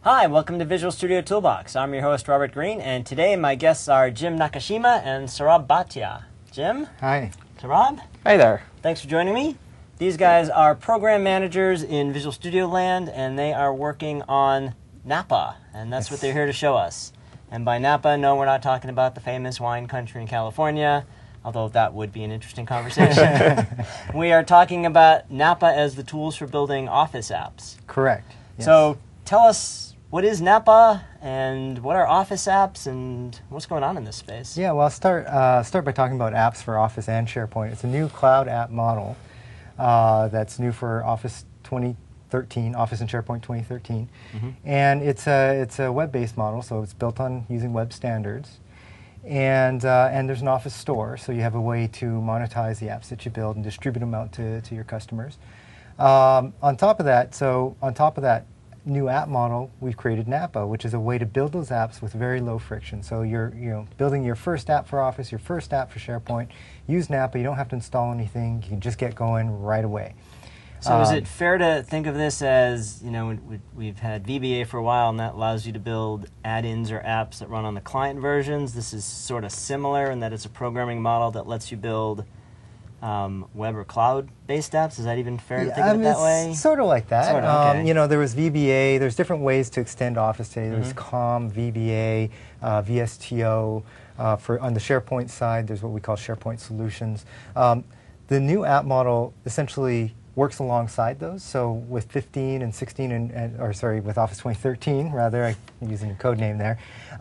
Hi, welcome to Visual Studio Toolbox. I'm your host, Robert Green, and today my guests are Jim Nakashima and Saurabh Bhatia. Jim? Hi. Saurabh? Hi there. Thanks for joining me. These guys are program managers in Visual Studio Land, and they are working on Napa, and that's what they're here to show us. And by Napa, no, we're not talking about the famous wine country in California, although that would be an interesting conversation. We are talking about Napa as the tools for building Office apps. Correct. Yes. So tell us, what is Napa, and what are Office apps, and what's going on in this space? Yeah, well, I'll start by talking about apps for Office and SharePoint. It's a new cloud app model that's new for Office 2013, Office and SharePoint 2013. And it's a web-based model, so it's built on using web standards. And there's an Office store, so you have a way to monetize the apps that you build and distribute them out to your customers. On top of that new app model, we've created Napa, which is a way to build those apps with very low friction. So you're building your first app for Office, your first app for SharePoint. Use Napa. You don't have to install anything. You can just get going right away. So is it fair to think of this as, we've had VBA for a while, and that allows you to build add-ins or apps that run on the client versions. This is sort of similar in that it's a programming model that lets you build web or cloud-based apps? Is that even fair to think of it that way? Sort of like that. Sort of, okay. There was VBA. There's different ways to extend Office today. There's COM, VBA, VSTO. On the SharePoint side, there's what we call SharePoint Solutions. The new app model essentially works alongside those. So with 15 and 16, with Office 2013, rather, I'm using a code name there.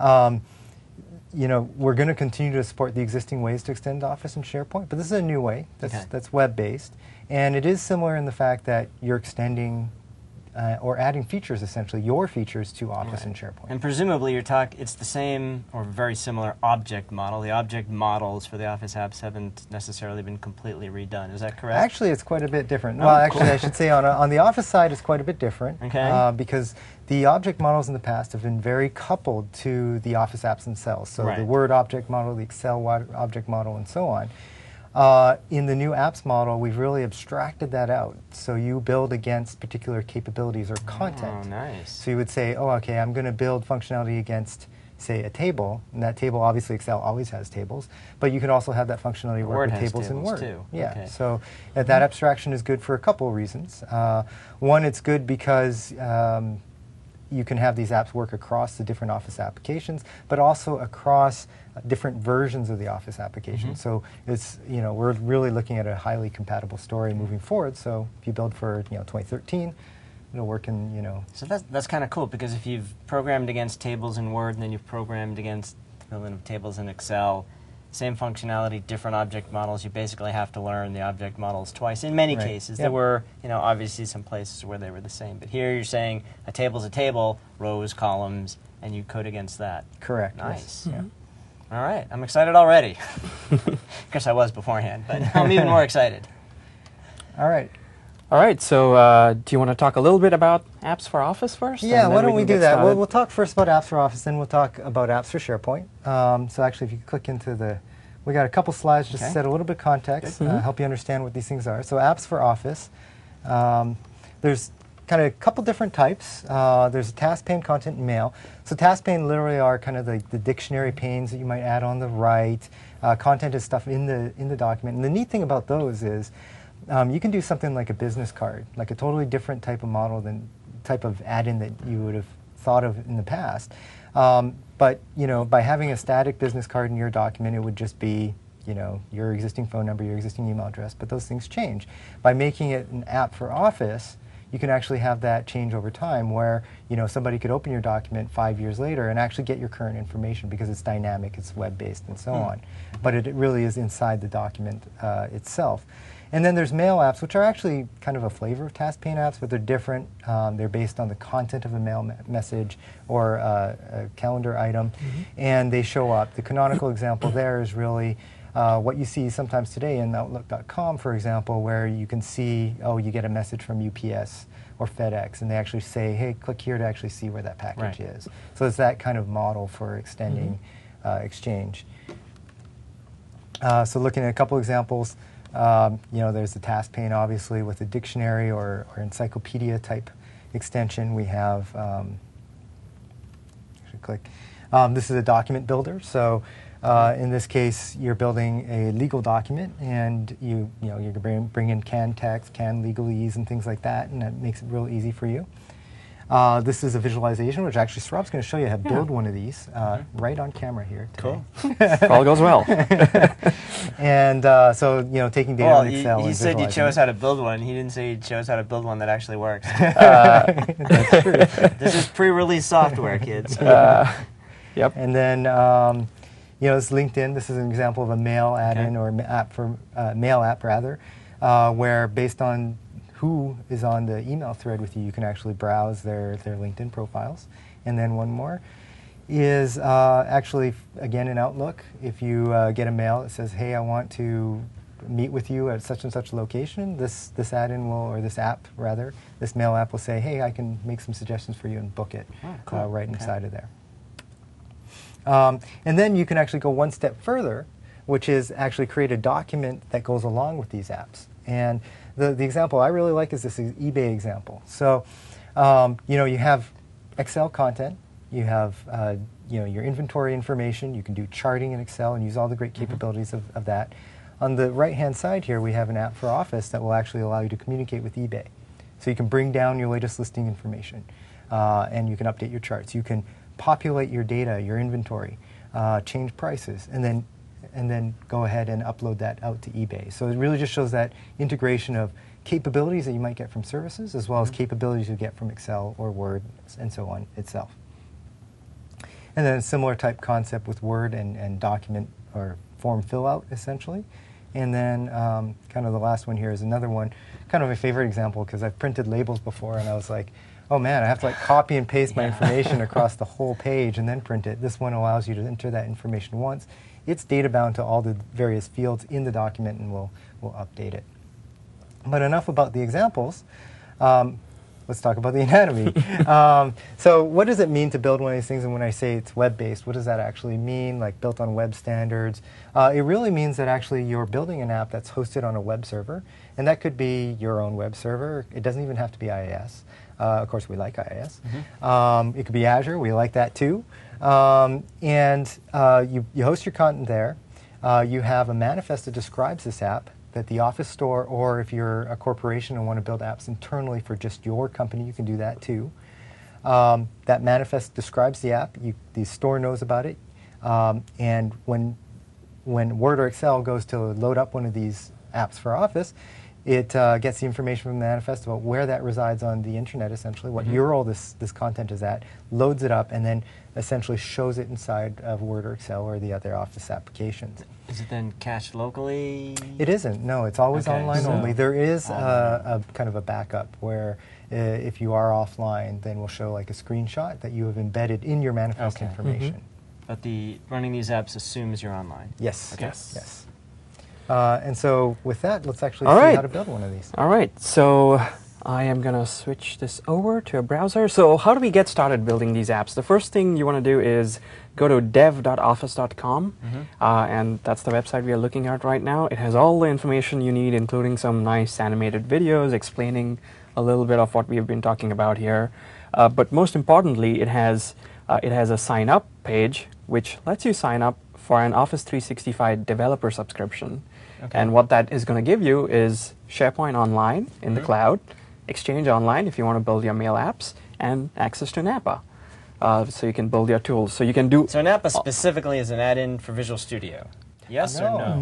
We're going to continue to support the existing ways to extend Office and SharePoint, but this is a new way that's web-based. And it is similar in the fact that you're extending or adding features, essentially, your features to Office and SharePoint. And presumably it's the same or very similar object model. The object models for the Office apps haven't necessarily been completely redone. Is that correct? Actually, it's quite a bit different. I should say on the Office side, it's quite a bit different. Okay. Because the object models in the past have been very coupled to the Office apps themselves. So the Word object model, the Excel object model, and so on. In the new apps model, we've really abstracted that out. So you build against particular capabilities or content. Oh, nice. So you would say, okay, I'm going to build functionality against, say, a table. And that table, obviously, Excel always has tables. But you can also have that functionality work with tables in Word. Too. Yeah. Okay. So that abstraction is good for a couple of reasons. One, it's good because you can have these apps work across the different Office applications, but also across different versions of the Office application. So it's, we're really looking at a highly compatible story moving forward. So if you build for 2013, it'll work in So that's kind of cool, because if you've programmed against tables in Word and then you've programmed against tables in Excel, same functionality, different object models, you basically have to learn the object models twice. In many cases, there were obviously some places where they were the same, but here you're saying a table's a table, rows, columns, and you code against that. Correct. Nice. Yes. All right, I'm excited already. Of course I was beforehand, but I'm even more excited. All right. All right, so do you want to talk a little bit about apps for Office first? Yeah, why don't we do that? We'll talk first about apps for Office, then we'll talk about apps for SharePoint. So actually, if you click into we got a couple slides just to set a little bit of context, help you understand what these things are. So apps for Office, there's kind of a couple different types. There's a task pane, content, and mail. So task pane literally are kind of the dictionary panes that you might add on the right. Content is stuff in the document. And the neat thing about those is you can do something like a business card, like a totally different type of model than type of add-in that you would have thought of in the past. But by having a static business card in your document, it would just be your existing phone number, your existing email address. But those things change. By making it an app for Office, you can actually have that change over time, where somebody could open your document 5 years later and actually get your current information because it's dynamic, it's web-based, and so on. But it really is inside the document itself. And then there's mail apps, which are actually kind of a flavor of task pane apps, but they're different. They're based on the content of a mail message or a calendar item, and they show up. The canonical example there is really what you see sometimes today in Outlook.com, for example, where you can see, you get a message from UPS or FedEx, and they actually say, hey, click here to actually see where that package is. So it's that kind of model for extending Exchange. So looking at a couple examples, there's the task pane, obviously, with a dictionary or encyclopedia type extension. We have click. This is a document builder, so in this case, you're building a legal document, and you can bring in canned text, canned legalese, and things like that, and that makes it real easy for you. This is a visualization, which actually Saurabh's going to show you how to build one of these right on camera here today. Cool. If all goes well. And so, taking data in Excel. He said you chose how to build one. He didn't say you chose how to build one that actually works. That's true. This is pre-release software, kids. Yep. And then, this LinkedIn. This is an example of a mail add-in or app for mail app rather, where based on who is on the email thread with you, you can actually browse their LinkedIn profiles. And then one more is actually, again, in Outlook, if you get a mail that says, hey, I want to meet with you at such and such location, this add-in will, or this app rather, this mail app will say, hey, I can make some suggestions for you and book it right inside of there. And then you can actually go one step further, which is actually create a document that goes along with these apps. And the example I really like is this eBay example. So, you have Excel content, you have your inventory information, you can do charting in Excel and use all the great capabilities of that. On the right-hand side here, we have an app for Office that will actually allow you to communicate with eBay. So you can bring down your latest listing information, and you can update your charts. You can populate your data, your inventory, change prices, and then go ahead and upload that out to eBay. So it really just shows that integration of capabilities that you might get from services as well as capabilities you get from Excel or Word and so on itself. And then a similar type concept with Word and document or form fill out essentially. And then kind of the last one here is another one, kind of my favorite example because I've printed labels before and I was like, oh man, I have to copy and paste my information across the whole page and then print it. This one allows you to enter that information once. It's data bound to all the various fields in the document and we'll update it. But enough about the examples. Let's talk about the anatomy. So what does it mean to build one of these things? And when I say it's web-based, what does that actually mean, like built on web standards? It really means that actually you're building an app that's hosted on a web server. And that could be your own web server. It doesn't even have to be IIS. Of course, we like IIS. It could be Azure. We like that too. And you host your content there. You have a manifest that describes this app that the Office store, or if you're a corporation and want to build apps internally for just your company, you can do that too. That manifest describes the app. The store knows about it. And when Word or Excel goes to load up one of these apps for Office, it gets the information from the manifest about where that resides on the internet, essentially, what URL this content is at, loads it up, and then essentially shows it inside of Word or Excel or the other Office applications. Is it then cached locally? It isn't. No, it's always online so only. There is a kind of a backup where if you are offline, then we'll show like a screenshot that you have embedded in your manifest information. But running these apps assumes you're online. Yes. Okay. Yes. And so with that, let's actually see how to build one of these. All right. So I am going to switch this over to a browser. So how do we get started building these apps? The first thing you want to do is go to dev.office.com, and that's the website we are looking at right now. It has all the information you need, including some nice animated videos explaining a little bit of what we have been talking about here. But most importantly, it has a sign-up page, which lets you sign up for an Office 365 developer subscription. And what that is going to give you is SharePoint Online in the cloud, Exchange Online if you want to build your mail apps, and access to Napa. So you can build your tools. So you can do... So Napa specifically is an add-in for Visual Studio? Yes or no?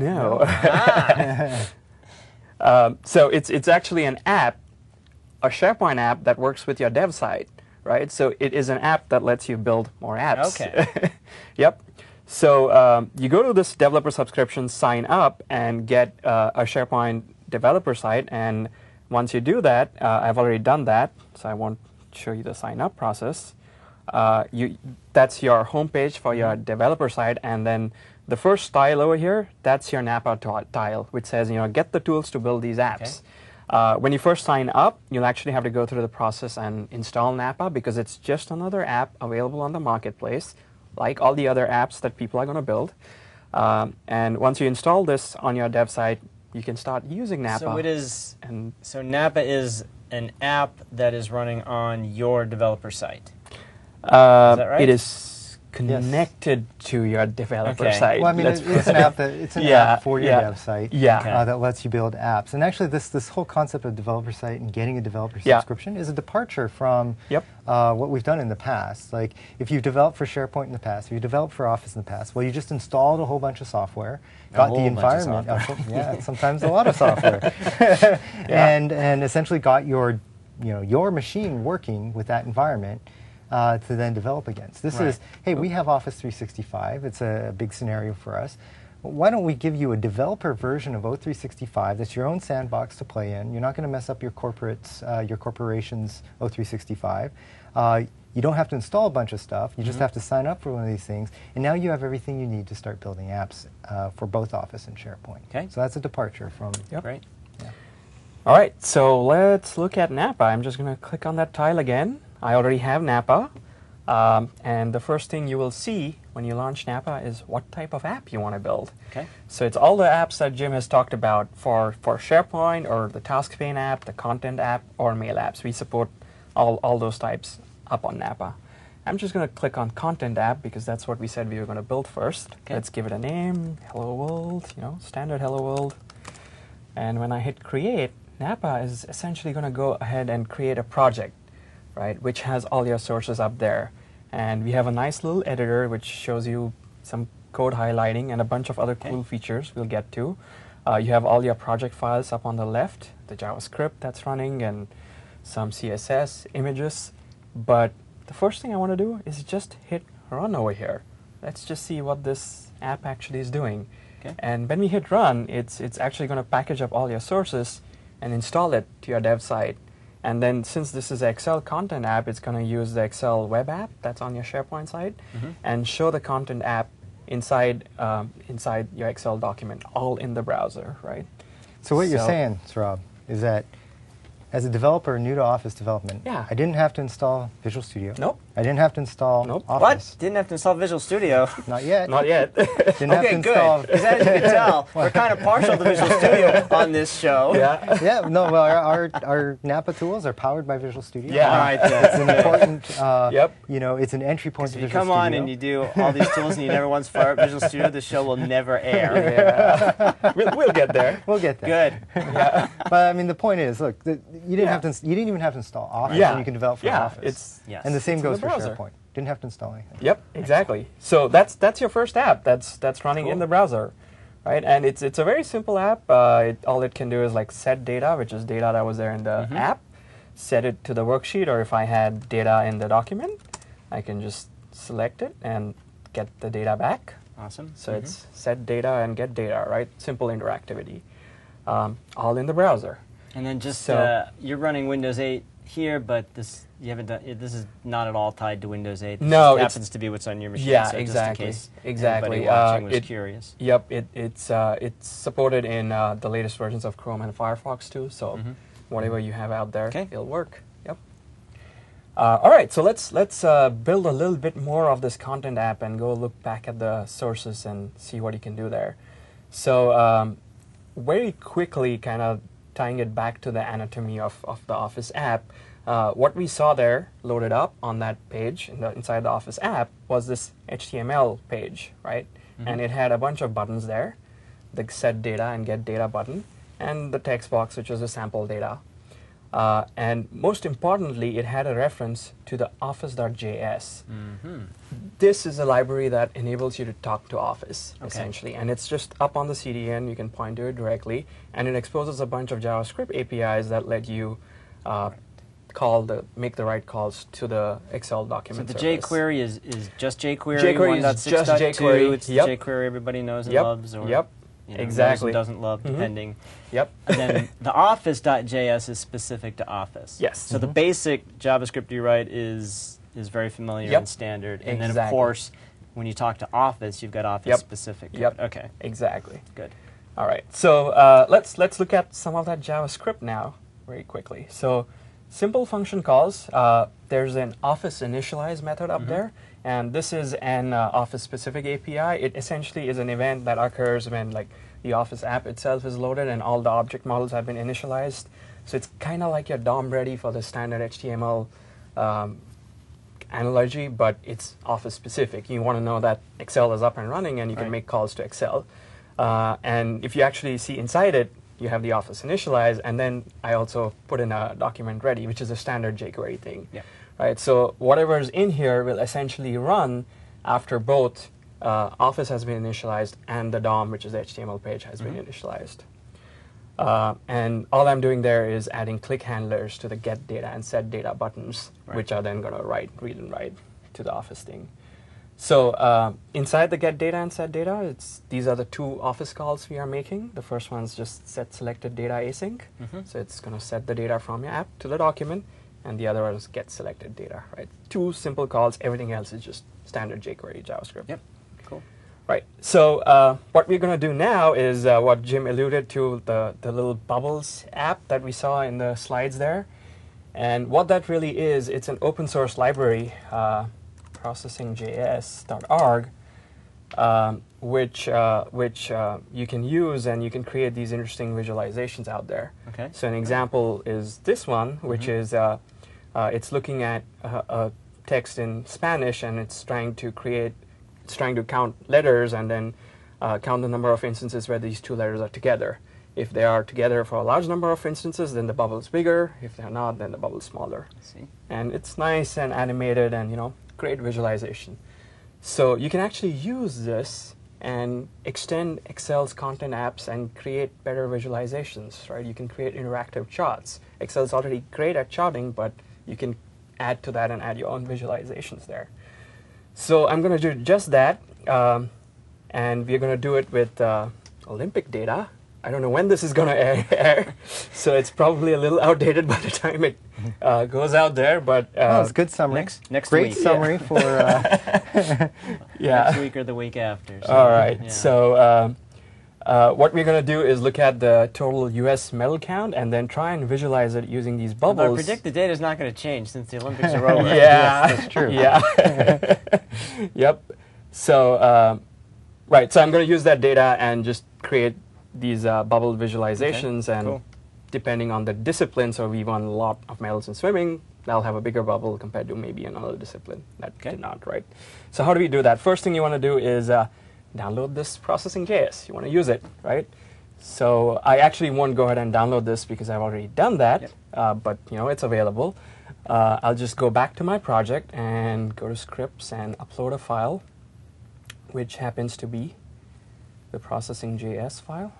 No. So it's actually an app, a SharePoint app that works with your dev site, right? So it is an app that lets you build more apps. Okay. Yep. So you go to this developer subscription, sign up, and get a SharePoint developer site. And once you do that, I've already done that, so I won't show you the sign up process. That's your homepage for your developer site, and then the first tile over here, that's your Napa tile, which says, get the tools to build these apps. When you first sign up, you'll actually have to go through the process and install Napa because it's just another app available on the marketplace, like all the other apps that people are going to build. And once you install this on your dev site, you can start using Napa. So Napa is an app that is running on your developer site. Is that right? It is connected to your developer Okay. site. Well, I mean, Let's it's an app that it's an Yeah, app for your yeah. dev site Yeah. Okay. that lets you build apps. And actually, this whole concept of developer site and getting a developer Yeah. subscription is a departure from Yep. what we've done in the past. Like, if you've developed for SharePoint in the past, if you developed for Office in the past, well, you just installed a whole bunch of software, got the whole bunch of environment, yeah, sometimes a lot of software, and essentially got your your machine working with that environment. To then develop against. This Right. is, hey, we have Office 365. It's a big scenario for us. Why don't we give you a developer version of O365 that's your own sandbox to play in? You're not going to mess up your corporation's O365. You don't have to install a bunch of stuff. You just have to sign up for one of these things. And now you have everything you need to start building apps for both Office and SharePoint. Okay. So that's a departure from... Yep. Great. All right, so let's look at Napa. I'm just going to click on that tile again. I already have Napa. And the first thing you will see when you launch Napa is what type of app you want to build. Okay. So it's all the apps that Jim has talked about for SharePoint or the task pane app, the content app, or mail apps. We support all those types up on Napa. I'm just going to click on content app because that's what we said we were going to build first. Okay. Let's give it a name, Hello World, standard Hello World. And when I hit create, Napa is essentially going to go ahead and create a project, right, which has all your sources up there. And we have a nice little editor which shows you some code highlighting and a bunch of other cool features we'll get to. You have all your project files up on the left, the JavaScript that's running, and some CSS images. But the first thing I want to do is just hit run over here. Let's just see what this app actually is doing. Okay. And when we hit run, it's actually going to package up all your sources and install it to your dev site. And then since this is an Excel content app, it's going to use the Excel web app that's on your SharePoint site and show the content app inside your Excel document, all in the browser, right? So what you're saying, Saurabh, is that as a developer new to Office development, Yeah. I didn't have to install Visual Studio. Nope. I didn't have to install Nope. Office. What? Didn't have to install Visual Studio. Not yet. Not yet. Didn't have to Okay, install. good. Because as you can tell, we're kind of partial to Visual Studio on this show. Yeah. Yeah, no, well, our Napa tools are powered by Visual Studio. Yeah. All right, It's an important, Yep. it's an entry point to If you Visual come Studio. on and you do all these tools and you never once fire up Visual Studio, the show will never air. Yeah. We'll get there. We'll get there. Good. But I mean, the point is, look, you didn't even have to install Office, Yeah. and you can develop for Yeah, Office. it's- Yes. And the same It's in goes the for browser. SharePoint. Didn't have to install anything. Yep, exactly. So that's your first app that's running in Cool. the browser, right? And it's a very simple app. All it can do is like set data, which is data that was there in the app, set it to the worksheet, or if I had data in the document, I can just select it and get the data back. Awesome. So it's set data and get data, right? Simple interactivity, all in the browser. And then just So- you're running Windows 8 here, but this you haven't done. This is not at all tied to Windows 8. This No, just it's- happens to be what's on your machine. Yeah, so exactly. Just in case Exactly. anybody watching was It- curious. Yep, it's supported in the latest versions of Chrome and Firefox too. So whatever you have out there, Okay. it'll work. Yep. All right, so let's build a little bit more of this content app and go look back at the sources and see what you can do there. So very quickly, kind of tying it back to the anatomy of the Office app. What we saw there loaded up on that page inside the Office app was this HTML page, right? And it had a bunch of buttons there, the set data and get data button, and the text box, which was the sample data. And most importantly, it had a reference to the office.js. This is a library that enables you to talk to Office, essentially. And it's just up on the CDN. You can point to it directly. And it exposes a bunch of JavaScript APIs that let you make the right calls to the Excel So document the service. jQuery is just jQuery. jQury is 1.6.2. just jQuery. It's the Yep. jQuery everybody knows and Yep. loves, or Yep. knows Exactly. and doesn't love, depending. Yep. And then the Office.js is specific to Office. Yes. So the basic JavaScript you write is very familiar Yep. and standard. And then, of Exactly. course, when you talk to Office, you've got Office-specific code. Yep. Okay, Exactly. good. All right, so let's look at some of that JavaScript now very quickly. So simple function calls. There's an Office initialize method up there, and this is an Office-specific API. It essentially is an event that occurs when the Office app itself is loaded and all the object models have been initialized. So it's kind of like your DOM ready for the standard HTML analogy, but it's Office specific. You want to know that Excel is up and running, and you can make calls to Excel. And if you actually see inside it, you have the Office initialized, and then I also put in a document ready, which is a standard jQuery thing. Yeah. Right? So whatever's in here will essentially run after both Office has been initialized and the DOM, which is the HTML page, has been initialized. And all I'm doing there is adding click handlers to the get data and set data buttons, which are then going to read and write to the Office thing. So inside the get data and set data, these are the two Office calls we are making. The first one's just set selected data async. So it's going to set the data from your app to the document, and the other one is get selected data. Right? Two simple calls. Everything else is just standard jQuery JavaScript. Yep. Cool. Right. So what we're going to do now is what Jim alluded to, the little Bubbles app that we saw in the slides there. And what that really is, it's an open source library, processingjs.org, which you can use, and you can create these interesting visualizations out there. Okay. So an example is this one, which is it's looking at a text in Spanish, and it's trying to count letters and then count the number of instances where these two letters are together. If they are together for a large number of instances, then the bubble is bigger. If they're not, then the bubble is smaller. I see. And it's nice and animated and, great visualization. So you can actually use this and extend Excel's content apps and create better visualizations, right? You can create interactive charts. Excel's already great at charting, but you can add to that and add your own visualizations there. So I'm going to do just that, and we're going to do it with Olympic data. I don't know when this is going to air, so it's probably a little outdated by the time it goes out there. But it's a good summary. Next Great week. summary for. Next week or the week after. So, all right. yeah. So what we're going to do is look at the total U.S. medal count and then try and visualize it using these But bubbles. I predict the data is not going to change since the Olympics are over. Yeah, That's true. Yeah. Yep. So right. So I'm going to use that data and just create these bubble visualizations, and cool. depending on the discipline, so we won a lot of medals in swimming, that'll have a bigger bubble compared to maybe another discipline that did not, right? So how do we do that? First thing you want to do is download this Processing.js. You want to use it, right? So I actually won't go ahead and download this because I've already done that, but it's available. I'll just go back to my project and go to scripts and upload a file, which happens to be the Processing.js file.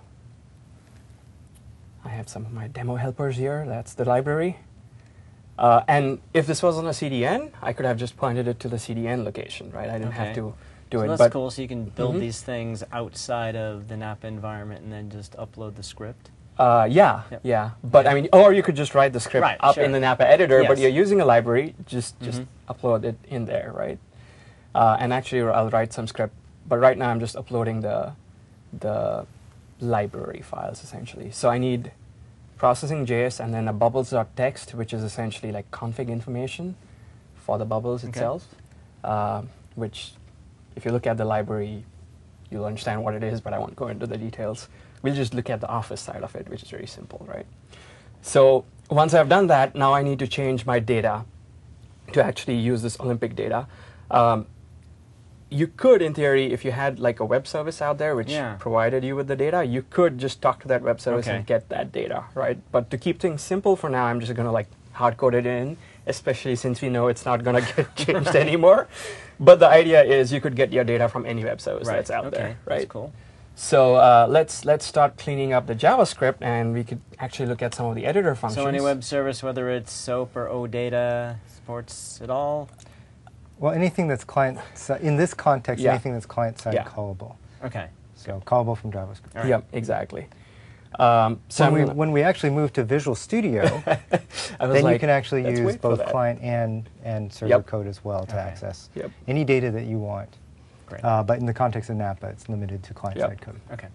I have some of my demo helpers here. That's the library. And if this was on a CDN, I could have just pointed it to the CDN location, right? I didn't have to do so it. That's but cool. So you can build these things outside of the Napa environment and then just upload the script. Yeah. But I mean, or you could just write the script up in the Napa editor, but you're using a library, just upload it in there, right? And actually, I'll write some script, but right now I'm just uploading the library files essentially. So I need Processing.js and then a bubbles.txt, which is essentially like config information for the bubbles itself, which if you look at the library, you'll understand what it is, but I won't go into the details. We'll just look at the Office side of it, which is very simple, right? So once I've done that, now I need to change my data to actually use this Olympic data. You could, in theory, if you had like a web service out there which provided you with the data, you could just talk to that web service and get that data, right? But to keep things simple for now, I'm just going to like hard code it in, especially since we know it's not going to get changed anymore. But the idea is you could get your data from any web service that's out there, right? That's cool. So let's start cleaning up the JavaScript, and we could actually look at some of the editor functions. So any web service, whether it's SOAP or OData, supports it all? Well, anything that's client-side, in this context, anything that's client-side callable. Okay. So callable from JavaScript. Right. Yep, exactly. So when we actually move to Visual Studio, then you can actually use both client and server code as well to access any data that you want. Great. But in the context of Napa, it's limited to client-side code. Okay.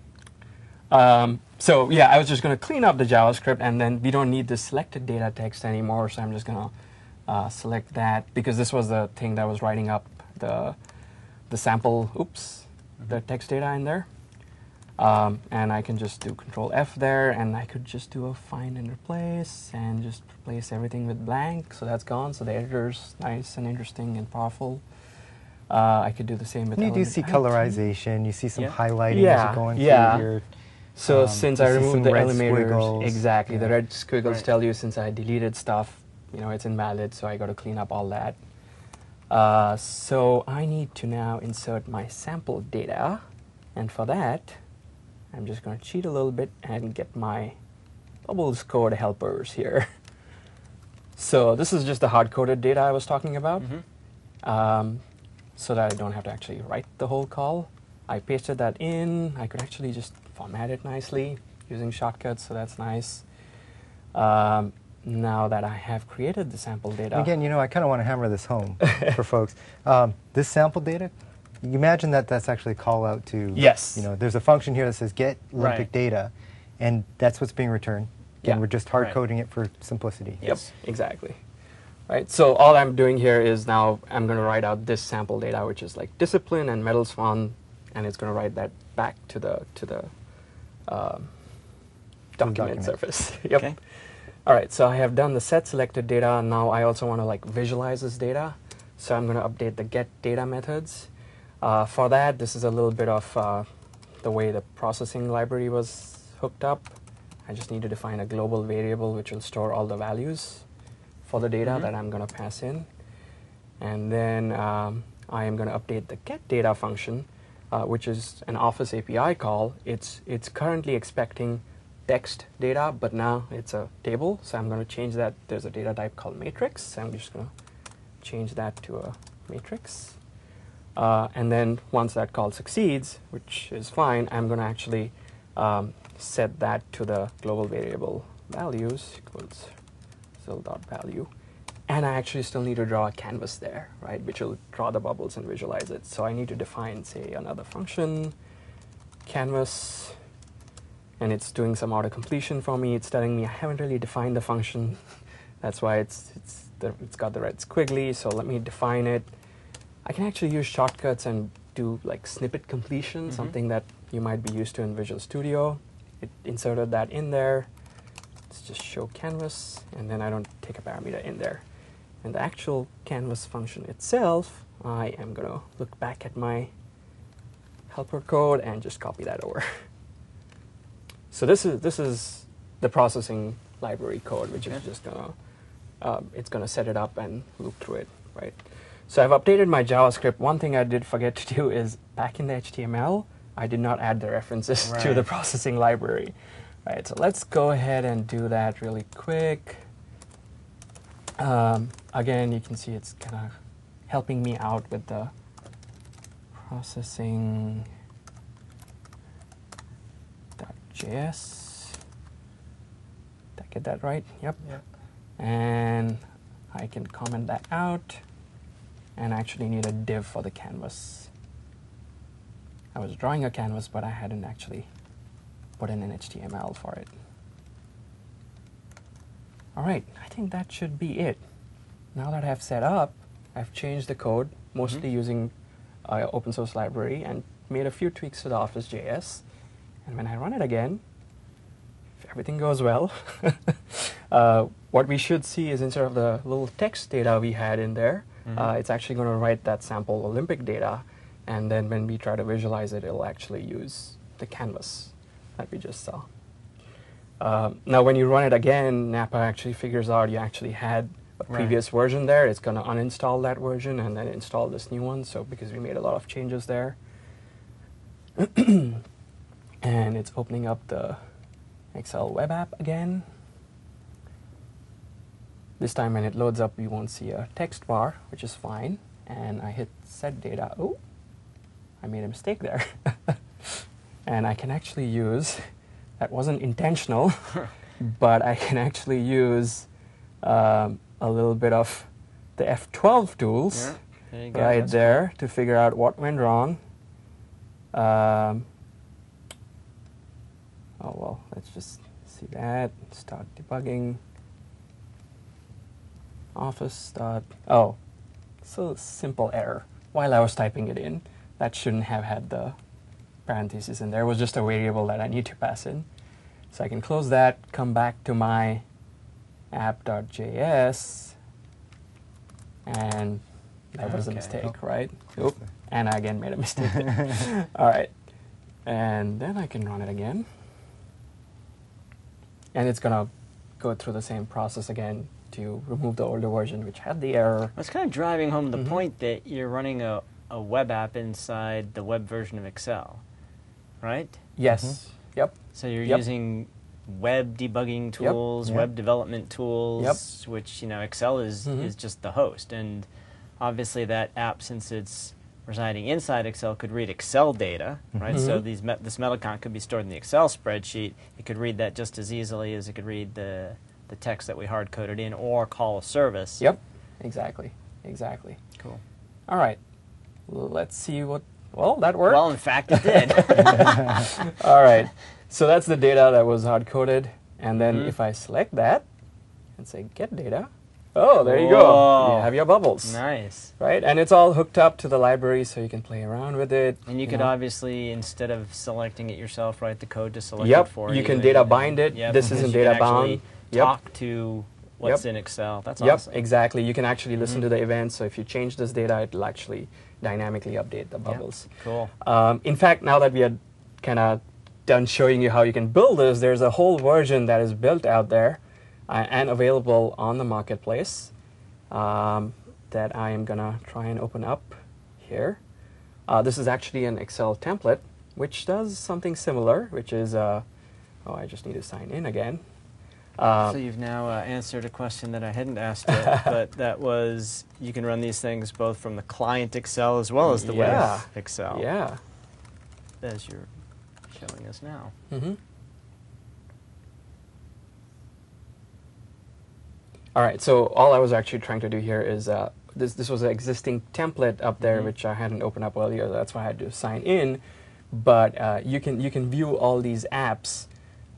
So yeah, I was just going to clean up the JavaScript, and then we don't need the selected data text anymore, so I'm just going to select that, because this was the thing that was writing up the sample, the text data in there. And I can just do Control F there, and I could just do a find and replace, and just replace everything with blank. So that's gone. So the editor's nice and interesting and powerful. I could do the same with You do element see IT. colorization. You see some Yeah. highlighting as Yeah, you're going yeah. through here. So since you I see removed some the red elevators, squiggles. exactly, the Yeah. red squiggles Right. tell you since I deleted stuff, you know, it's invalid, so I got to clean up all that. So I need to now insert my sample data, and for that, I'm just going to cheat a little bit and get my Bubbles code helpers here. So this is just the hard-coded data I was talking about, so that I don't have to actually write the whole call. I pasted that in. I could actually just format it nicely using shortcuts, so that's nice. Now that I have created the sample data. Again, you know, I kind of want to hammer this home for folks. This sample data, you imagine that that's actually a call out to, Yes. you know, there's a function here that says get Olympic Right. data, and that's what's being returned. Yeah. And we're just hard coding it for simplicity. Yep, exactly. Right, so all I'm doing here is now I'm going to write out this sample data, which is like discipline and medals won, and it's going to write that back to the document document. surface. Yep. Okay. All right, so I have done the set selected data. Now I also want to like visualize this data, so I'm going to update the get data methods. For that, this is a little bit of the way the processing library was hooked up. I just need to define a global variable which will store all the values for the data that I'm going to pass in. And then I am going to update the get data function, which is an Office API call. It's currently expecting text data, but now it's a table. So I'm going to change that. There's a data type called matrix. So I'm just going to change that to a matrix. And then once that call succeeds, which is fine, I'm going to actually set that to the global variable values equals zil.value. And I actually still need to draw a canvas there, right, which will draw the bubbles and visualize it. So I need to define, say, another function, canvas, and it's doing some auto-completion for me. It's telling me I haven't really defined the function. That's why it's got the red squiggly, so let me define it. I can actually use shortcuts and do like snippet completion, something that you might be used to in Visual Studio. It inserted that in there. Let's just show canvas, and then I don't take a parameter in there. And the actual canvas function itself, I am going to look back at my helper code and just copy that over. So this is the processing library code, which is just going to it's going to set it up and loop through it, right? So I've updated my JavaScript. One thing I did forget to do is back in the HTML, I did not add the references to the processing library. Right, so let's go ahead and do that really quick. Again, you can see it's kind of helping me out with the processing.js. Did I get that right? Yep. And I can comment that out. And I actually need a div for the canvas. I was drawing a canvas, but I hadn't actually put in an HTML for it. All right, I think that should be it. Now that I've set up, I've changed the code, mostly using open source library, and made a few tweaks to the Office.js. And when I run it again, if everything goes well, what we should see is instead of the little text data we had in there, it's actually going to write that sample Olympic data, and then when we try to visualize it, it'll actually use the canvas that we just saw. Now when you run it again, Napa actually figures out you actually had a previous version there. It's going to uninstall that version and then install this new one, so because we made a lot of changes there. And it's opening up the Excel web app again. This time when it loads up, you won't see a text bar, which is fine. And I hit set data. Oh, I made a mistake there. And I can actually use, that wasn't intentional, but I can actually use a little bit of the F12 tools right there to figure out what went wrong. Oh, well, let's just see that. Start debugging. Office. Oh, so simple error. While I was typing it in, that shouldn't have had the parentheses in there. It was just a variable that I need to pass in. So I can close that, come back to my app.js, and that was a mistake, right? Oop, and I again made a mistake. All right, and then I can run it again. And it's going to go through the same process again to remove the older version, which had the error. It's kind of driving home the point that you're running a web app inside the web version of Excel, right? Yes. Yep. So you're using web debugging tools, web development tools, which, you know, Excel is just the host. And obviously that app, since it's residing inside Excel, could read Excel data, right? So this metacont could be stored in the Excel spreadsheet. It could read that just as easily as it could read the text that we hard-coded in or call a service. Yep. Exactly. Exactly. Cool. All right. Let's see what... Well, that worked. Well, in fact, it did. All right. So that's the data that was hard-coded. And then if I select that and say get data, oh, there you go. You have your bubbles. Nice. Right? And it's all hooked up to the library, so you can play around with it. And you could obviously, instead of selecting it yourself, write the code to select it for you. You can data bind it. This isn't data bound. Talk to what's in Excel. That's awesome. Yep, exactly. You can actually listen to the events. So if you change this data, it'll actually dynamically update the bubbles. Cool. In fact, now that we are kind of done showing you how you can build this, there's a whole version that is built out there and available on the marketplace that I am going to try and open up here. This is actually an Excel template, which does something similar, which is, oh, I just need to sign in again. So you've now answered a question that I hadn't asked yet, but that was you can run these things both from the client Excel as well as the web Excel. Yeah. As you're showing us now. All right, so all I was actually trying to do here is this was an existing template up there which I hadn't opened up earlier. That's why I had to sign in. But you can view all these apps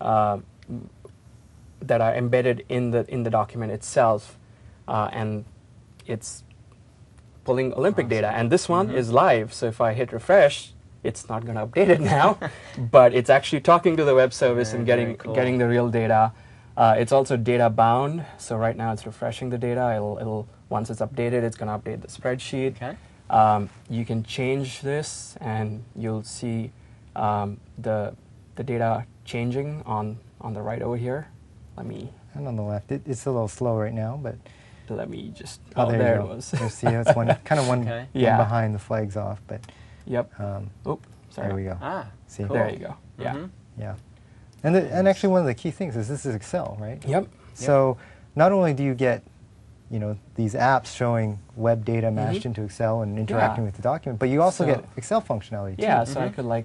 that are embedded in the document itself, and it's pulling Olympic data. And this one is live, so if I hit refresh, it's not going to update it now, but it's actually talking to the web service and getting the real data. It's also data bound, so right now it's refreshing the data. It'll once it's updated, it's going to update the spreadsheet. Okay. You can change this, and you'll see the data changing on the right over here. And on the left, it's a little slow right now, but let me just. Oh, there it you go. was. You see, it's one behind the flags off, but. Yep. Sorry. There we go. Ah. See. Cool. There you go. Yeah. Yeah. And actually, one of the key things is this is Excel, right? Yep. So not only do you get, these apps showing web data mashed into Excel and interacting with the document, but you also get Excel functionality too. Yeah. So I could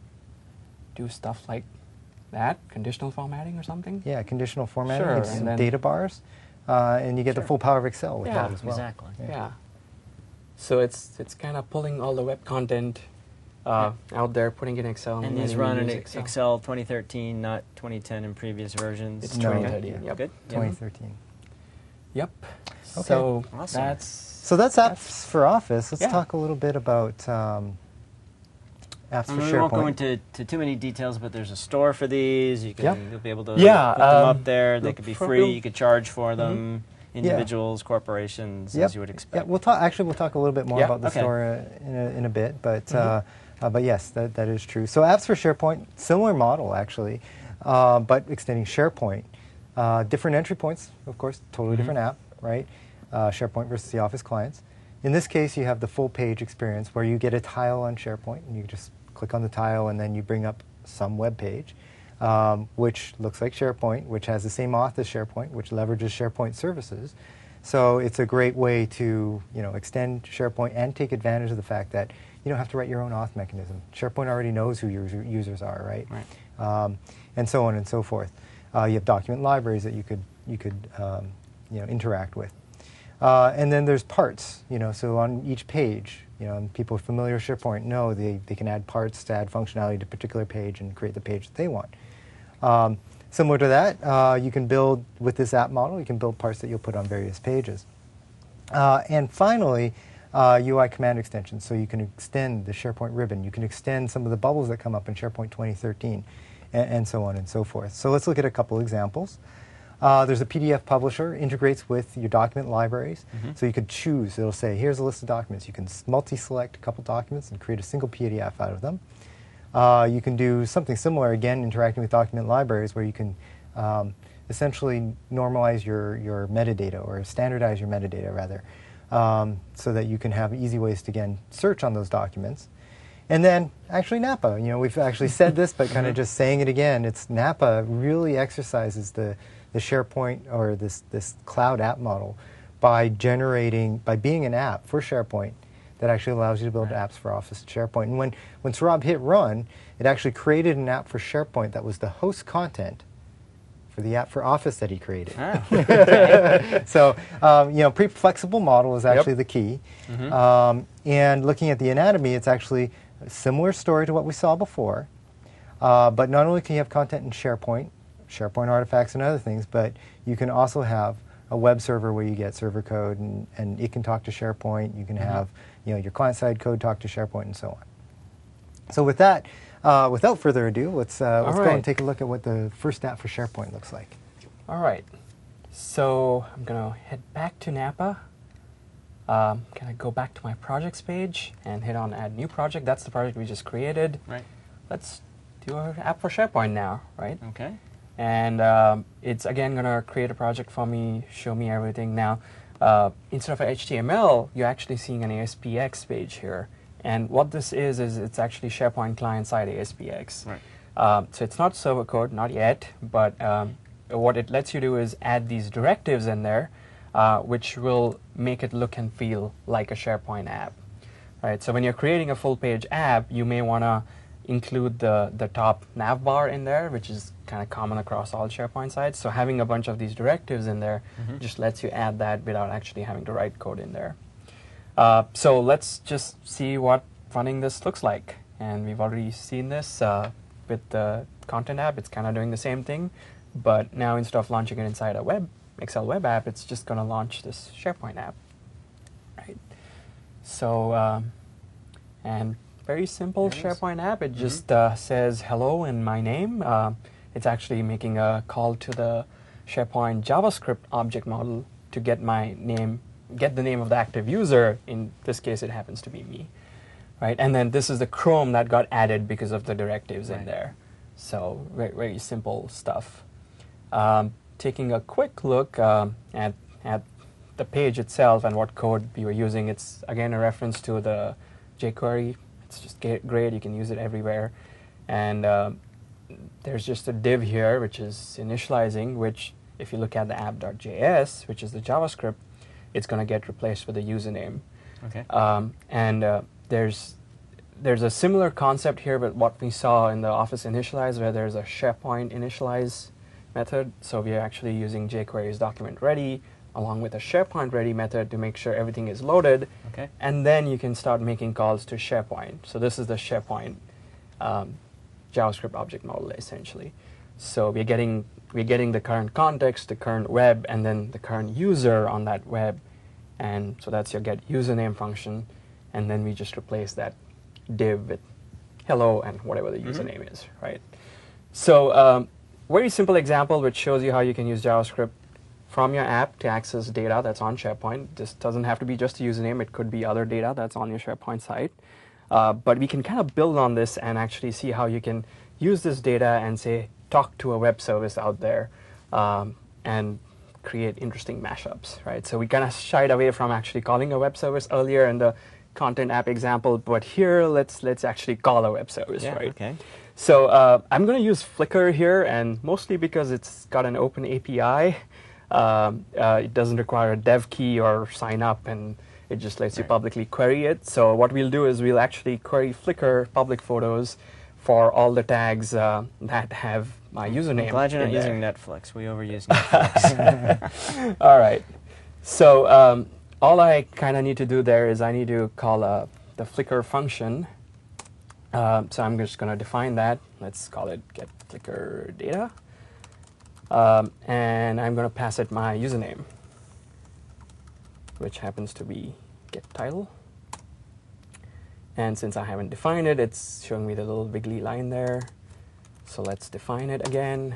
do stuff like that, conditional formatting or something. Yeah, conditional formatting, Sure, some data bars, and you get the full power of Excel with that as well. Exactly. Yeah. So it's kind of pulling all the web content out there, putting it in Excel. And these run in Excel 2013, not 2010 in previous versions. It's 2013. Yep. Good. 2013. Yep. Okay. So awesome. That's apps for Office. Let's talk a little bit about apps for SharePoint. We won't go into too many details, but there's a store for these. You'll be able to put them up there. They could be free. You could charge for them. Individuals, corporations, as you would expect. Yeah, we'll talk a little bit more about the store in a bit, but yes, that is true. So apps for SharePoint, similar model actually, but extending SharePoint. Different entry points, of course, totally different app, right? SharePoint versus the Office clients. In this case, you have the full page experience where you get a tile on SharePoint, and you just click on the tile, and then you bring up some web page. Which looks like SharePoint, which has the same auth as SharePoint, which leverages SharePoint services. So it's a great way to extend SharePoint and take advantage of the fact that you don't have to write your own auth mechanism. SharePoint already knows who your users are, right? And so on and so forth. You have document libraries that you could interact with. And then there's parts. So on each page, and people familiar with SharePoint know they can add parts to add functionality to a particular page and create the page that they want. Similar to that, you can build, with this app model, you can build parts that you'll put on various pages. And finally, UI command extensions, so you can extend the SharePoint ribbon. You can extend some of the bubbles that come up in SharePoint 2013, and so on and so forth. So let's look at a couple examples. There's a PDF publisher, integrates with your document libraries. So you could choose, it'll say, here's a list of documents. You can multi-select a couple documents and create a single PDF out of them. You can do something similar, again, interacting with document libraries, where you can essentially normalize your metadata, or standardize your metadata, rather, so that you can have easy ways to, again, search on those documents. And then, actually, Napa. You know, we've actually said this, but kind of just saying it again. It's Napa really exercises the SharePoint, or this cloud app model, by being an app for SharePoint that actually allows you to build apps for Office and SharePoint. And when Saurabh hit run, it actually created an app for SharePoint that was the host content for the app for Office that he created. Oh, okay. So, you know, pretty flexible model is actually the key. And looking at the anatomy, it's actually a similar story to what we saw before. But not only can you have content in SharePoint artifacts and other things, but you can also have a web server where you get server code, and it can talk to SharePoint. You can have, you know, your client-side code talk to SharePoint, and so on. So with that, without further ado, let's go and take a look at what the first app for SharePoint looks like. All right. So I'm going to head back to Napa. Can I go back to my projects page and hit on Add New Project? That's the project we just created. Right. Let's do our app for SharePoint now, right? Okay. And it's, again, going to create a project for me, show me everything. Now, instead of HTML, you're actually seeing an ASPX page here. And what this is it's actually SharePoint client-side ASPX. Right. So it's not server code, not yet, but what it lets you do is add these directives in there, which will make it look and feel like a SharePoint app. Right. So when you're creating a full-page app, you may want to include the top nav bar in there, which is kind of common across all SharePoint sites. So having a bunch of these directives in there just lets you add that without actually having to write code in there. So let's just see what running this looks like. And we've already seen this with the content app. It's kind of doing the same thing, but now instead of launching it inside a Excel web app, it's just going to launch this SharePoint app. Right. So, and very simple SharePoint app. It just says hello and my name. It's actually making a call to the SharePoint JavaScript object model to get my name, get the name of the active user. In this case, it happens to be me. Right? And then this is the Chrome that got added because of the directives in there. So very, very simple stuff. Taking a quick look at the page itself and what code we were using, it's again a reference to the jQuery. It's just great. You can use it everywhere. And there's just a div here, which is initializing, which if you look at the app.js, which is the JavaScript, it's going to get replaced with a username. Okay. And there's a similar concept here with what we saw in the Office initialize, where there's a SharePoint initialize method. So we are actually using jQuery's document ready along with a SharePoint ready method to make sure everything is loaded. Okay. And then you can start making calls to SharePoint. So this is the SharePoint JavaScript object model, essentially. So we're getting the current context, the current web, and then the current user on that web. And so that's your get username function. And then we just replace that div with hello and whatever the username is, right? So very simple example which shows you how you can use JavaScript from your app to access data that's on SharePoint. This doesn't have to be just a username. It could be other data that's on your SharePoint site. But we can kind of build on this and actually see how you can use this data and, say, talk to a web service out there and create interesting mashups, right? So we kind of shied away from actually calling a web service earlier in the content app example, but here let's actually call a web service, right? Okay. So I'm going to use Flickr here, and mostly because it's got an open API. It doesn't require a dev key or sign up, and it just lets you publicly query it. So what we'll do is we'll actually query Flickr public photos for all the tags that have my username. I'm glad you're not using Netflix. We overuse Netflix. All right. So all I kind of need to do there is I need to call the Flickr function. So I'm just going to define that. Let's call it get Flickr data. And I'm going to pass it my username, which happens to be get title. And since I haven't defined it, it's showing me the little wiggly line there. So let's define it again.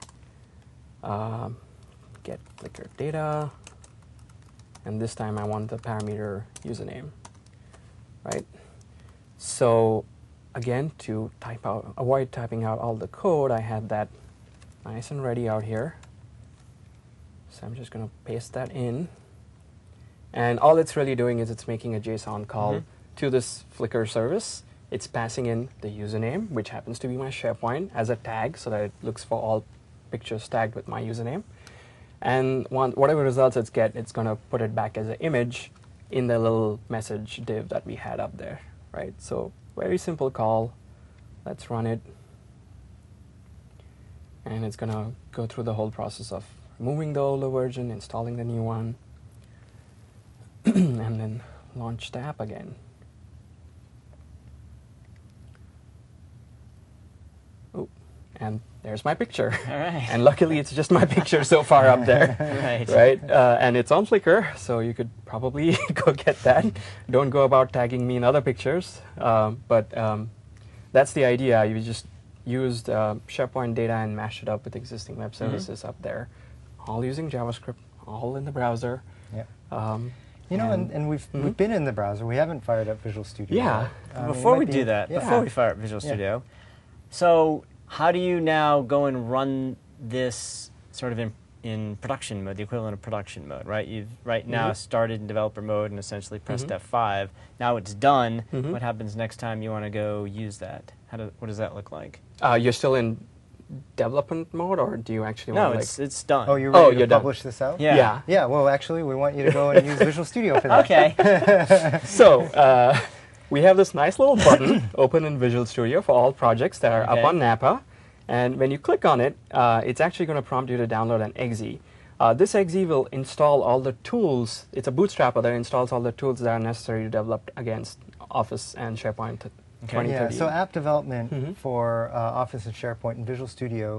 Get Flickr data. And this time I want the parameter username, right? So again, to avoid typing out all the code, I had that nice and ready out here. So I'm just going to paste that in. And all it's really doing is it's making a JSON call to this Flickr service. It's passing in the username, which happens to be my SharePoint, as a tag so that it looks for all pictures tagged with my username. And whatever results it's going to put it back as an image in the little message div that we had up there, right? So very simple call. Let's run it. And it's going to go through the whole process of removing the older version, installing the new one, and then launch the app again. Oh, and there's my picture. All right. And luckily, it's just my picture so far up there. Right. Right? And it's on Flickr, so you could probably go get that. Don't go about tagging me in other pictures. But that's the idea. You just used SharePoint data and mashed it up with existing web services up there, all using JavaScript, all in the browser. Yeah. You know, and we've been in the browser. We haven't fired up Visual Studio. Yeah. yet. Before we do that, before we fire up Visual Studio, so how do you now go and run this sort of in production mode, the equivalent of production mode, right? You've now started in developer mode and essentially pressed F5. Now it's done. What happens next time you want to go use that? What does that look like? You're still in development mode, or do you actually want to it's done. Oh, you're ready to publish this out? Yeah. Yeah, well, actually, we want you to go and use Visual Studio for that. Okay. So we have this nice little button open in Visual Studio for all projects that are up on Napa. And when you click on it, it's actually going to prompt you to download an exe. This exe will install all the tools. It's a bootstrapper that installs all the tools that are necessary to develop against Office and SharePoint 2030. Yeah, so app development for Office and SharePoint and Visual Studio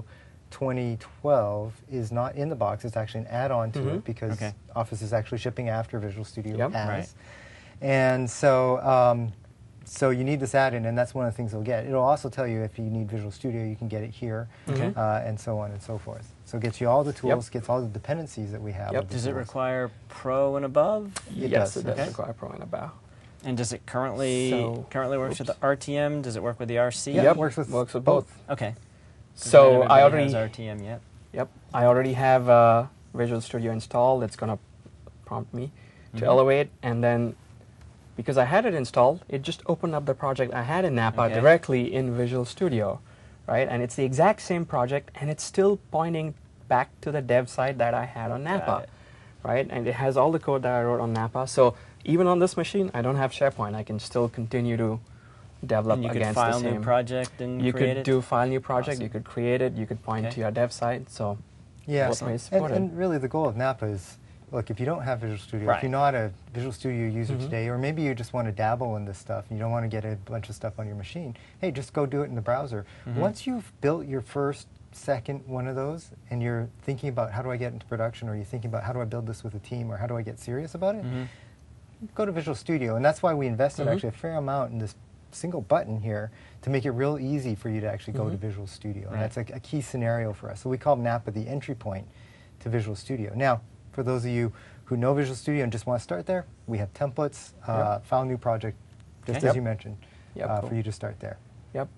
2012 is not in the box. It's actually an add-on to it because Office is actually shipping after Visual Studio has. Right. And so, so you need this add-in, and that's one of the things you'll get. It'll also tell you if you need Visual Studio, you can get it here, and so on and so forth. So it gets you all the tools, gets all the dependencies that we have. Does it require Pro and above? Yes, it does require Pro and above. And does it currently works with the RTM? Does it work with the RC? Yeah, it works with both. Okay. So I already has RTM yet. Yep, I already have Visual Studio installed. It's going to prompt me to elevate, and then because I had it installed, it just opened up the project I had in Napa directly in Visual Studio, right? And it's the exact same project, and it's still pointing back to the dev site that I had on Napa, right? And it has all the code that I wrote on Napa. So even on this machine, I don't have SharePoint. I can still continue to develop against the same. You could file new project and you create could it? do file new project. Awesome. You could create it. You could point to your dev site. So both ways supported. And really the goal of Napa is, look, if you don't have Visual Studio, if you're not a Visual Studio user today, or maybe you just want to dabble in this stuff, and you don't want to get a bunch of stuff on your machine, hey, just go do it in the browser. Once you've built your first, second one of those, and you're thinking about how do I get into production, or you're thinking about how do I build this with a team, or how do I get serious about it, go to Visual Studio. And that's why we invested actually a fair amount in this single button here to make it real easy for you to actually go to Visual Studio. And that's a key scenario for us. So we call Napa the entry point to Visual Studio. Now, for those of you who know Visual Studio and just want to start there, we have templates, file new project, just as you mentioned, for you to start there. Yep.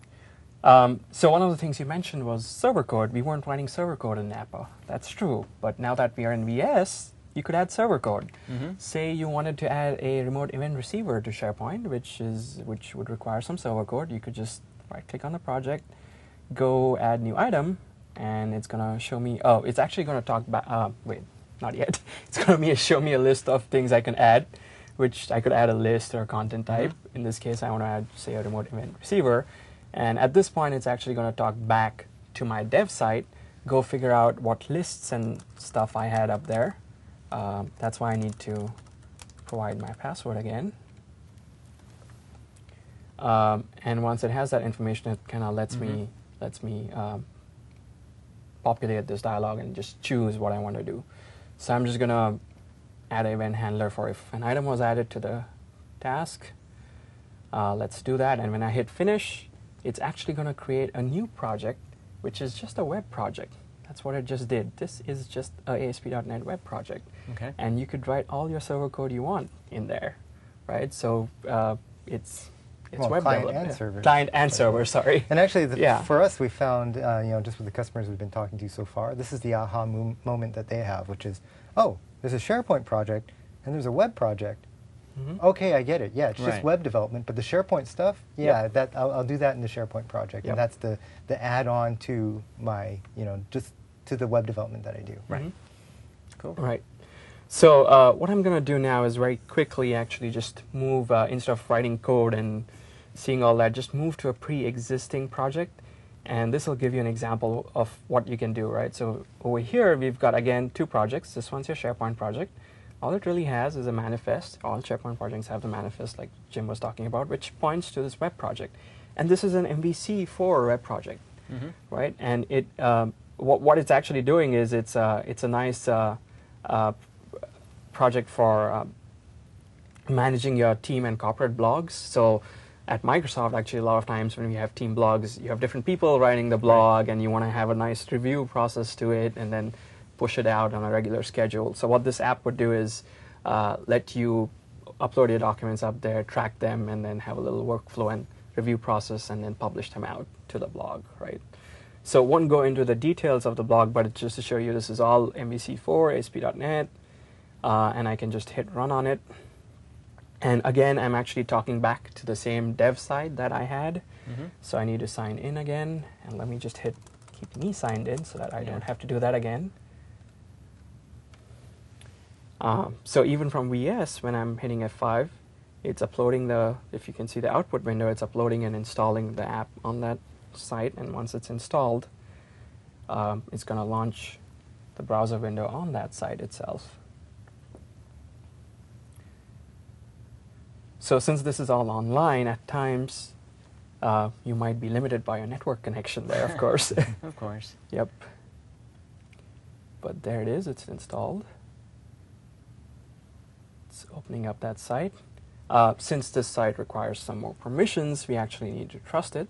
So one of the things you mentioned was server code. We weren't writing server code in Napa. That's true. But now that we are in VS, you could add server code. Say you wanted to add a remote event receiver to SharePoint, which would require some server code. You could just right-click on the project, go add new item, and it's going to show me. Oh, it's actually going to talk about. Wait, not yet. It's going to show me a list of things I can add, which I could add a list or a content type. In this case, I want to add, say, a remote event receiver. And at this point, it's actually going to talk back to my dev site, go figure out what lists and stuff I had up there. That's why I need to provide my password again. And once it has that information, it kind of lets me populate this dialog and just choose what I want to do. So I'm just going to add an event handler for if an item was added to the task. Let's do that. And when I hit finish, it's actually going to create a new project, which is just a web project. That's what it just did. This is just a ASP.NET web project. Okay. And you could write all your server code you want in there, right? So it's well, web client development. and server. Client and server, sorry. And actually, Yeah. for us, we found, just with the customers we've been talking to so far, this is the aha moment that they have, which is, oh, there's a SharePoint project and there's a web project. Okay, I get it. Yeah, it's just Right. web development, but the SharePoint stuff, yeah, that I'll do that in the SharePoint project, Yep. and that's the add-on to my, just to the web development that I do. Right. Cool. Right. So what I'm going to do now is very quickly actually just move, instead of writing code and seeing all that, just move to a pre-existing project. And this will give you an example of what you can do, right? So over here, we've got, again, 2 projects. This one's your SharePoint project. All it really has is a manifest. All SharePoint projects have the manifest, like Jim was talking about, which points to this web project. And this is an MVC4 web project, right? And it, what it's actually doing is it's a nice project for managing your team and corporate blogs. So at Microsoft, actually, a lot of times when we have team blogs, you have different people writing the blog, and you want to have a nice review process to it, and then push it out on a regular schedule. So what this app would do is let you upload your documents up there, track them, and then have a little workflow and review process, and then publish them out to the blog, right? So it won't go into the details of the blog, but it's just to show you this is all MVC4, ASP.NET, and I can just hit run on it. And again, I'm actually talking back to the same dev side that I had. So I need to sign in again, and let me just hit keep me signed in so that I don't have to do that again. So even from VS, when I'm hitting F5, it's uploading if you can see the output window, it's uploading and installing the app on that site. And once it's installed, it's going to launch the browser window on that site itself. So since this is all online, at times you might be limited by your network connection there, of course. Of course. Yep. But there it is, it's installed. It's opening up that site. Since this site requires some more permissions, we actually need to trust it.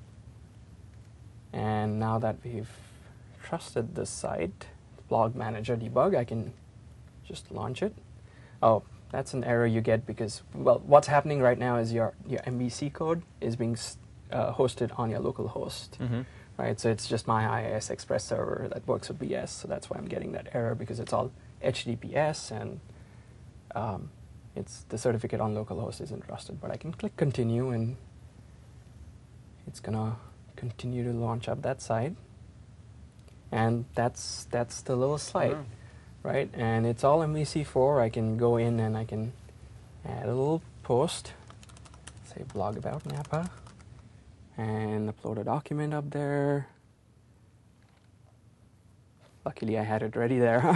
And now that we've trusted this site, Blog Manager Debug, I can just launch it. Oh, that's an error you get because, well, what's happening right now is your MVC code is being hosted on your local host. Right, so it's just my IIS Express server that works with VS, so that's why I'm getting that error, because it's all HTTPS and it's the certificate on localhost isn't trusted. But I can click continue, and it's gonna continue to launch up that site, and that's the little site, right? And it's all MVC4. I can go in and I can add a little post, say blog about Napa, and upload a document up there. Luckily, I had it ready there.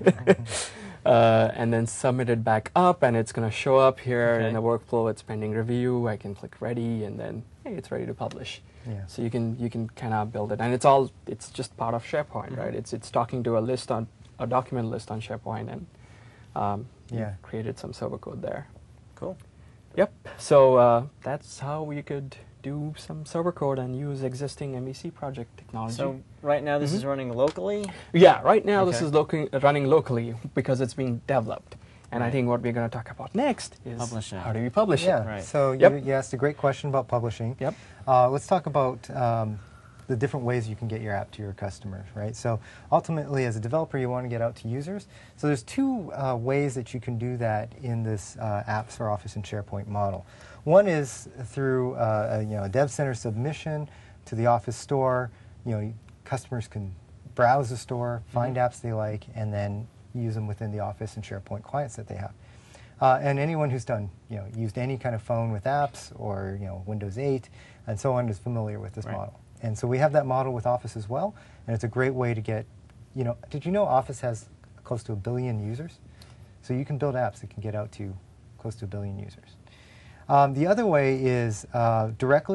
And then submit it back up, and it's going to show up here in the workflow. It's pending review. I can click ready, and then hey, it's ready to publish. Yeah. So you can kind of build it, and it's just part of SharePoint, right? It's talking to a document list on SharePoint, and created some server code there. Cool. Yep. So that's how you could do some server code and use existing MVC project technology. So right now this is running locally? Yeah, right now this is running locally because it's being developed. And I think what we're going to talk about next is how do you publish it? Right. So you asked a great question about publishing. Yep. Let's talk about the different ways you can get your app to your customers, right? So ultimately, as a developer, you want to get out to users. So there's 2 ways that you can do that in this apps for Office and SharePoint model. One is through a Dev Center submission to the Office store. Customers can browse the store, find apps they like, and then use them within the Office and SharePoint clients that they have. And anyone who's done, used any kind of phone with apps or Windows 8 and so on is familiar with this model. And so we have that model with Office as well, and it's a great way to get, did you know Office has close to 1 billion users? So you can build apps that can get out to close to 1 billion users. The other way is directly.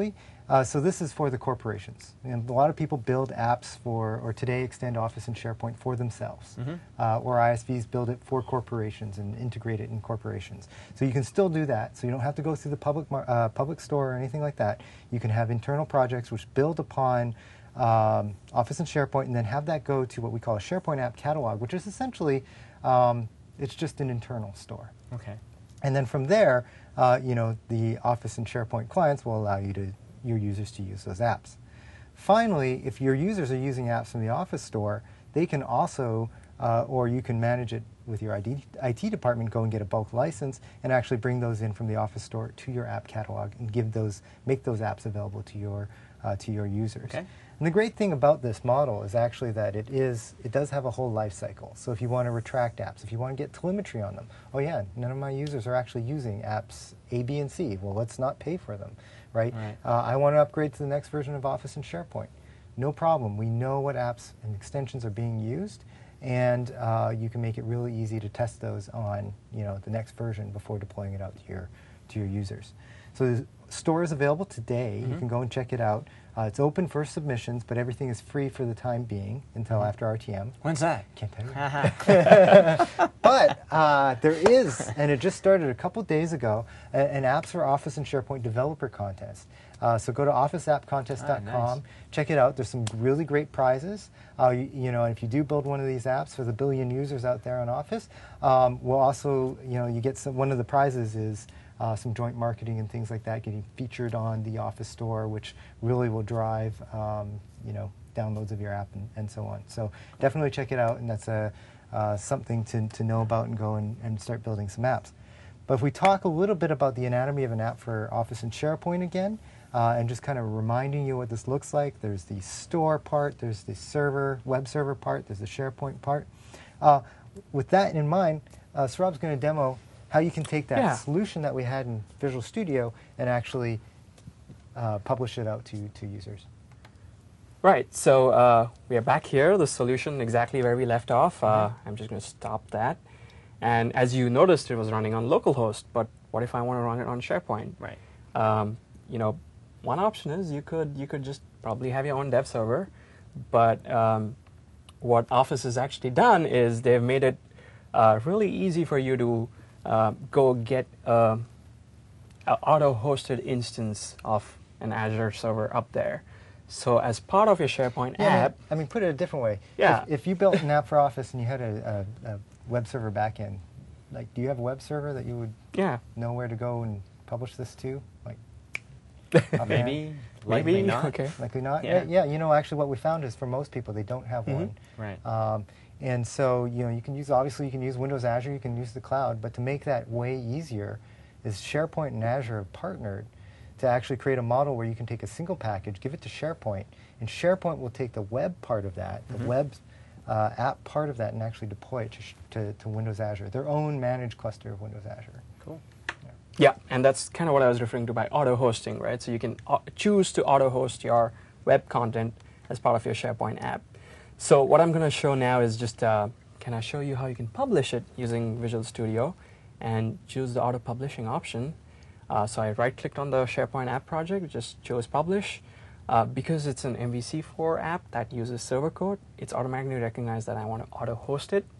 So this is for the corporations. And a lot of people build apps for, or today extend Office and SharePoint for themselves. Or ISVs build it for corporations and integrate it in corporations. So you can still do that. So you don't have to go through the public store or anything like that. You can have internal projects which build upon Office and SharePoint, and then have that go to what we call a SharePoint app catalog, which is essentially, it's just an internal store. Okay. And then from there, you know, the Office and SharePoint clients will allow your users to use those apps. Finally, if your users are using apps from the Office store, they can also, or you can manage it with your IT department, go and get a bulk license and actually bring those in from the Office store to your app catalog and make those apps available to your users. Okay. And the great thing about this model is actually that it does have a whole life cycle. So if you want to retract apps, if you want to get telemetry on them, oh yeah, none of my users are actually using apps A, B, and C. Well, let's not pay for them, right? I want to upgrade to the next version of Office and SharePoint. No problem. We know what apps and extensions are being used, and you can make it really easy to test those on, you know, the next version before deploying it out to your users. So the store is available today. You can go and check it out. It's open for submissions, but everything is free for the time being until after RTM. When's that? Can't tell you. But there is, and it just started a couple days ago, an Apps for Office and SharePoint developer contest. So go to officeappcontest.com, check it out. There's some really great prizes. You know, if you do build one of these apps for the 1 billion users out there on Office, we'll also, you know, you get one of the prizes is some joint marketing and things like that, getting featured on the Office store, which really will drive, you know, downloads of your app and so on. So definitely check it out, and that's something to know about and go and start building some apps. But if we talk a little bit about the anatomy of an app for Office and SharePoint again, and just kind of reminding you what this looks like, there's the store part, there's the web server part, there's the SharePoint part. With that in mind, Saurabh's going to demo how you can take that solution that we had in Visual Studio and actually publish it out to users. Right, so we are back here, the solution exactly where we left off. I'm just going to stop that. And as you noticed, it was running on localhost, but what if I want to run it on SharePoint? Right. You know, one option is you could just probably have your own dev server, but what Office has actually done is they've made it really easy for you to go get an auto-hosted instance of an Azure server up there. So as part of your SharePoint app... I mean, put it a different way. Yeah. If you built an app for Office and you had a web server backend, like, do you have a web server that you would know where to go and publish this to? Like, maybe. Likely not. Okay. Likely not? Yeah. You know, actually what we found is for most people, they don't have one. Right. And so, you know, you can use, obviously you can use Windows Azure, you can use the cloud, but to make that way easier is SharePoint and Azure have partnered to actually create a model where you can take a single package, give it to SharePoint, and SharePoint will take the web part of that, the web app part of that, and actually deploy it to Windows Azure, their own managed cluster of Windows Azure. Cool. Yeah, and that's kind of what I was referring to by auto-hosting, right? So you can choose to auto-host your web content as part of your SharePoint app. So what I'm going to show now is just, can I show you how you can publish it using Visual Studio and choose the auto-publishing option. So I right-clicked on the SharePoint app project, just chose Publish. Because it's an MVC4 app that uses server code, it's automatically recognized that I want to auto-host it.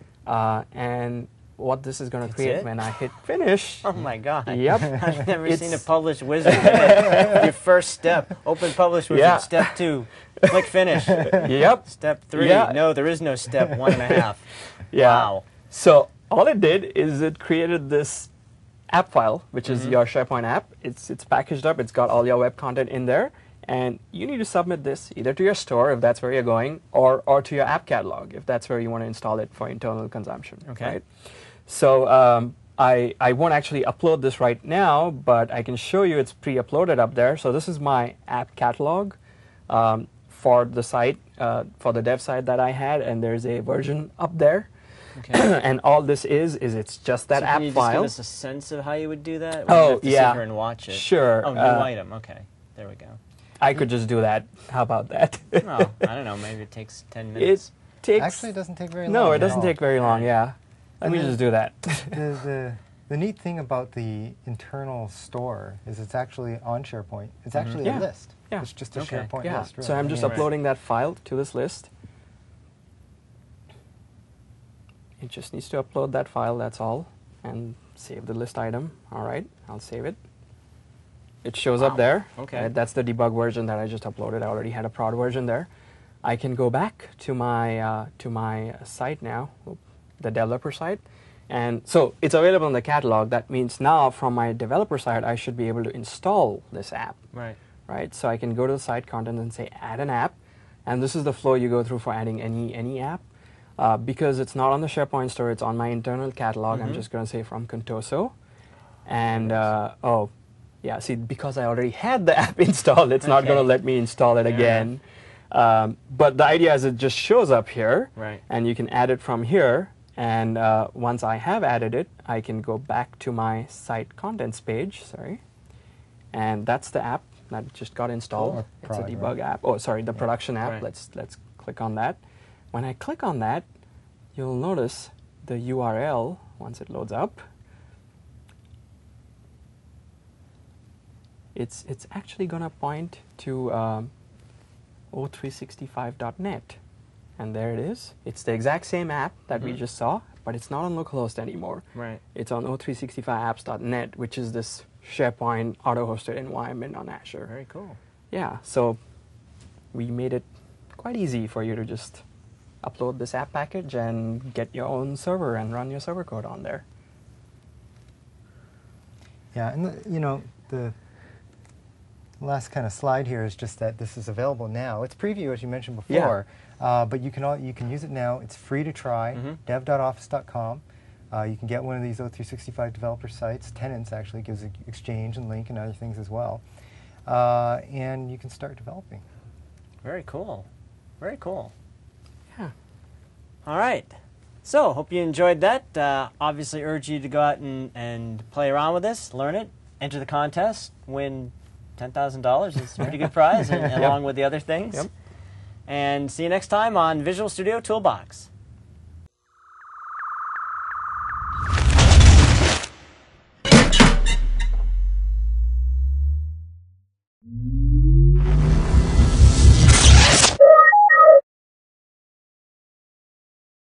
And what this is going to create when I hit Finish. Oh my God. Yep. I've never seen a publish wizard. Your first step, open publish wizard. Step 2, click Finish. Yep. Step 3, no, there is no step 1.5. Yeah. Wow. So all it did is it created this app file, which is your SharePoint app. It's packaged up. It's got all your web content in there. And you need to submit this either to your store, if that's where you're going, or to your app catalog, if that's where you want to install it for internal consumption. Okay. Right? So I won't actually upload this right now, but I can show you it's pre-uploaded up there. So this is my app catalog for the site, for the dev site that I had, and there's a version up there. Okay. And all this is it's just that app file. Can you file. just give us a sense of how you would do that? Oh, have to sit here and watch it. Sure. Oh, new item. Okay. There we go. I could just do that. How about that? Well, I don't know. Maybe it takes 10 minutes. It takes... Actually, it doesn't take very long. No, it doesn't take very long, yeah. Let me just do that. The The neat thing about the internal store is it's actually on SharePoint. It's actually a list. Yeah. It's just a Okay. SharePoint Yeah. list. Really. So I'm just uploading that file to this list. It just needs to upload that file, that's all, and save the list item. All right, I'll save it. It shows up there. Okay. That's the debug version that I just uploaded. I already had a prod version there. I can go back to my site now, the developer site. And so it's available in the catalog. That means now from my developer side, I should be able to install this app. Right. Right? So I can go to the site content and say add an app. And this is the flow you go through for adding any app. Because it's not on the SharePoint store, it's on my internal catalog. I'm just going to say from Contoso. And, oh, yeah, see, because I already had the app installed, it's not going to let me install it again. But the idea is it just shows up here. Right. And you can add it from here. And once I have added it, I can go back to my site contents page, and that's the app that just got installed. Cool. It's a Prod, debug right? app. Oh, sorry, the production app. Right. Let's click on that. When I click on that, you'll notice the URL once it loads up. It's actually going to point to o365.net. And there it is. It's the exact same app that we just saw, but it's not on localhost anymore. Right. It's on o365apps.net, which is this SharePoint auto-hosted environment on Azure. Very cool. Yeah, so we made it quite easy for you to just upload this app package and get your own server and run your server code on there. Yeah, and the last kind of slide here is just that this is available now. It's preview, as you mentioned before, but you can use it now. It's free to try. Dev.office.com. You can get one of these O365 developer sites. Tenants actually gives an Exchange and Link and other things as well, and you can start developing. Very cool. Very cool. Yeah. All right. So, hope you enjoyed that. Obviously urge you to go out and play around with this, learn it, enter the contest, win $10,000 is a pretty good prize, along with the other things. Yep. And see you next time on Visual Studio Toolbox.